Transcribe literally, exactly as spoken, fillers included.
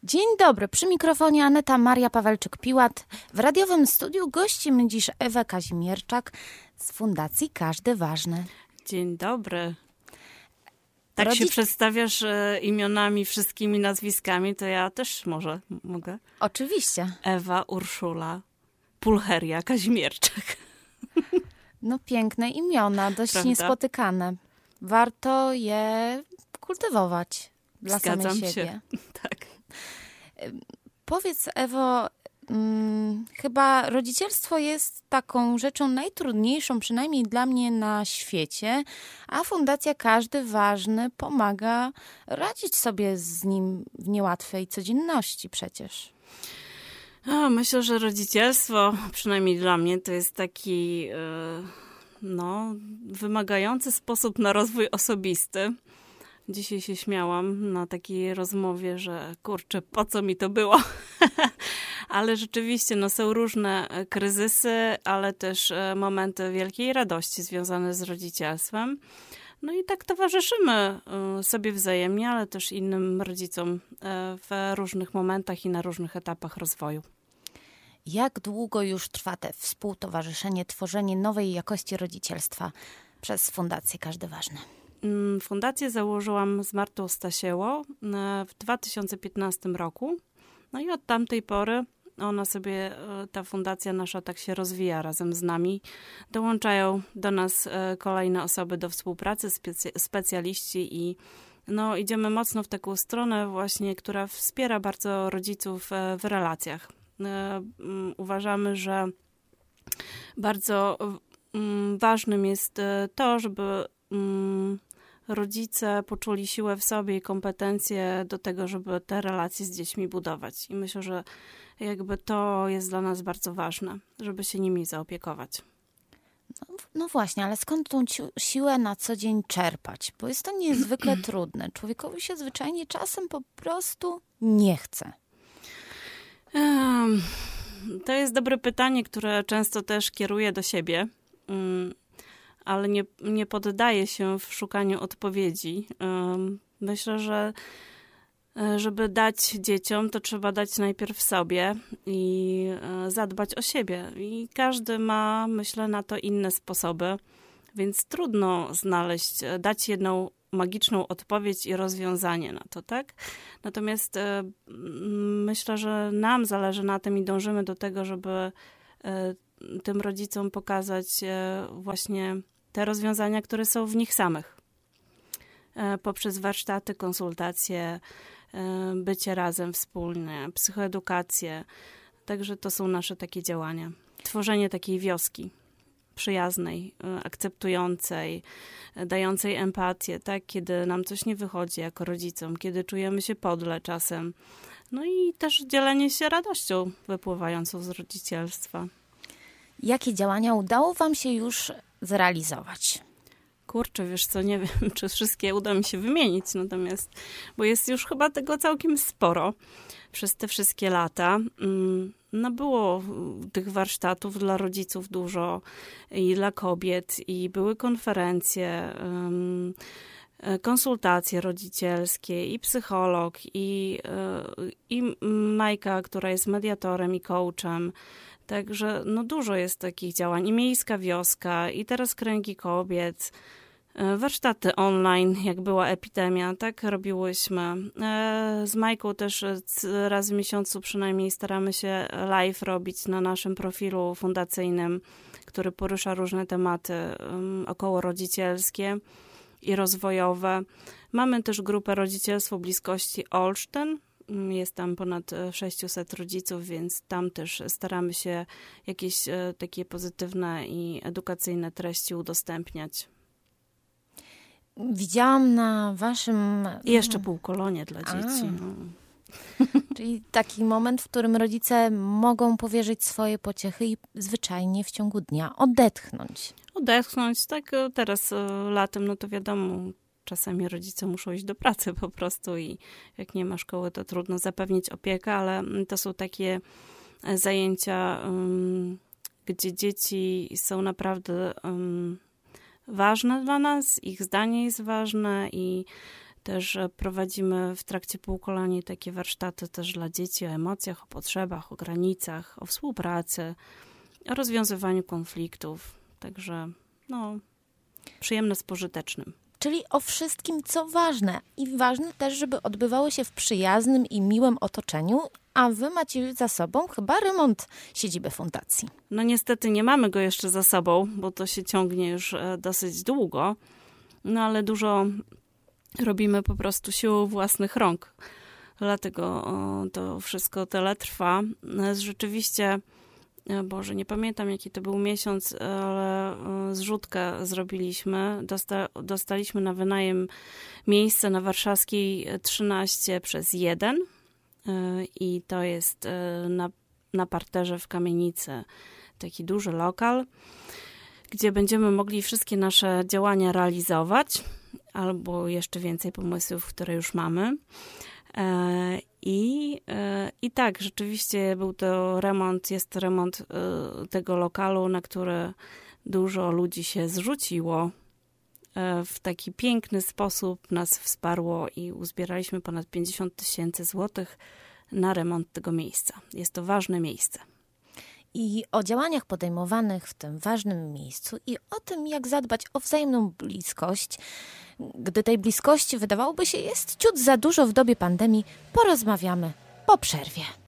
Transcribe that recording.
Dzień dobry, przy mikrofonie Aneta Maria Pawelczyk-Piłat. W radiowym studiu gościmy dziś Ewę Kazimierczak z Fundacji Każdy Ważny. Dzień dobry. Tak Rodzic... się przedstawiasz e, imionami, wszystkimi nazwiskami, to ja też może mogę. Oczywiście. Ewa Urszula Pulcheria Kazimierczak. No piękne imiona, dość Prawda? niespotykane. Warto je kultywować dla Zgadzam samej siebie. się. Tak. Powiedz, Ewo, hmm, chyba rodzicielstwo jest taką rzeczą najtrudniejszą, przynajmniej dla mnie, na świecie, a Fundacja Każdy Ważny pomaga radzić sobie z nim w niełatwej codzienności przecież. A, myślę, że rodzicielstwo, przynajmniej dla mnie, to jest taki yy, no, wymagający sposób na rozwój osobisty. Dzisiaj się śmiałam na takiej rozmowie, że kurczę, po co mi to było? Ale rzeczywiście no, są różne kryzysy, ale też momenty wielkiej radości związane z rodzicielstwem. No i tak towarzyszymy sobie wzajemnie, ale też innym rodzicom w różnych momentach i na różnych etapach rozwoju. Jak długo już trwa te współtowarzyszenie, tworzenie nowej jakości rodzicielstwa przez Fundację Każdy Ważny? Fundację założyłam z Martą Stasieło w dwa tysiące piętnastym roku. No i od tamtej pory ona sobie, ta fundacja nasza tak się rozwija razem z nami. Dołączają do nas kolejne osoby do współpracy, specy- specjaliści i no, idziemy mocno w taką stronę właśnie, która wspiera bardzo rodziców w relacjach. Uważamy, że bardzo ważnym jest to, żeby rodzice poczuli siłę w sobie i kompetencje do tego, żeby te relacje z dziećmi budować. I myślę, że jakby to jest dla nas bardzo ważne, żeby się nimi zaopiekować. No, no właśnie, ale skąd tą ci- siłę na co dzień czerpać? Bo jest to niezwykle trudne. Człowiekowi się zwyczajnie czasem po prostu nie chce. Um, to jest dobre pytanie, które często też kieruję do siebie. Um, ale nie, nie poddaję się w szukaniu odpowiedzi. Myślę, że żeby dać dzieciom, to trzeba dać najpierw sobie i zadbać o siebie. I każdy ma, myślę, na to inne sposoby, więc trudno znaleźć, dać jedną magiczną odpowiedź i rozwiązanie na to, tak? Natomiast myślę, że nam zależy na tym i dążymy do tego, żeby tym rodzicom pokazać właśnie te rozwiązania, które są w nich samych. Poprzez warsztaty, konsultacje, bycie razem wspólnie, psychoedukację. Także to są nasze takie działania. Tworzenie takiej wioski przyjaznej, akceptującej, dającej empatię, tak? Kiedy nam coś nie wychodzi jako rodzicom, kiedy czujemy się podle czasem. No i też dzielenie się radością wypływającą z rodzicielstwa. Jakie działania udało wam się już zrealizować? Kurczę, wiesz co, nie wiem, czy wszystkie uda mi się wymienić, natomiast, bo jest już chyba tego całkiem sporo przez te wszystkie lata. No było tych warsztatów dla rodziców dużo i dla kobiet i były konferencje, konsultacje rodzicielskie i psycholog i, i Majka, która jest mediatorem i coachem. Także no dużo jest takich działań. I miejska wioska, i teraz kręgi kobiet, warsztaty online, jak była epidemia, tak robiłyśmy. Z Majką też raz w miesiącu przynajmniej staramy się live robić na naszym profilu fundacyjnym, który porusza różne tematy okołorodzicielskie i rozwojowe. Mamy też grupę Rodzicielstwo Bliskości Olsztyn. Jest tam ponad sześciuset rodziców, więc tam też staramy się jakieś takie pozytywne i edukacyjne treści udostępniać. Widziałam na waszym... I jeszcze półkolonie dla dzieci. No. Czyli taki moment, w którym rodzice mogą powierzyć swoje pociechy i zwyczajnie w ciągu dnia odetchnąć. Odetchnąć, tak teraz latem, no to wiadomo, czasami rodzice muszą iść do pracy po prostu i jak nie ma szkoły, to trudno zapewnić opiekę, ale to są takie zajęcia, um, gdzie dzieci są naprawdę um, ważne dla nas, ich zdanie jest ważne i Też prowadzimy w trakcie półkolonii takie warsztaty też dla dzieci o emocjach, o potrzebach, o granicach, o współpracy, o rozwiązywaniu konfliktów. Także no, przyjemne z pożytecznym. Czyli o wszystkim, co ważne. I ważne też, żeby odbywało się w przyjaznym i miłym otoczeniu, a wy macie za sobą chyba remont siedziby fundacji. No niestety nie mamy go jeszcze za sobą, bo to się ciągnie już dosyć długo, no ale dużo robimy po prostu siłą własnych rąk. Dlatego to wszystko tyle trwa. Rzeczywiście, Boże, nie pamiętam jaki to był miesiąc, ale zrzutkę zrobiliśmy. Dosta, dostaliśmy na wynajem miejsce na Warszawskiej trzynaście przez jeden i to jest na, na parterze w kamienicy taki duży lokal, gdzie będziemy mogli wszystkie nasze działania realizować, albo jeszcze więcej pomysłów, które już mamy. I, I tak, rzeczywiście był to remont, jest to remont tego lokalu, na który dużo ludzi się zrzuciło. W taki piękny sposób nas wsparło i uzbieraliśmy ponad pięćdziesiąt tysięcy złotych na remont tego miejsca. Jest to ważne miejsce. I o działaniach podejmowanych w tym ważnym miejscu i o tym, jak zadbać o wzajemną bliskość, gdy tej bliskości wydawałoby się jest ciut za dużo w dobie pandemii, porozmawiamy po przerwie.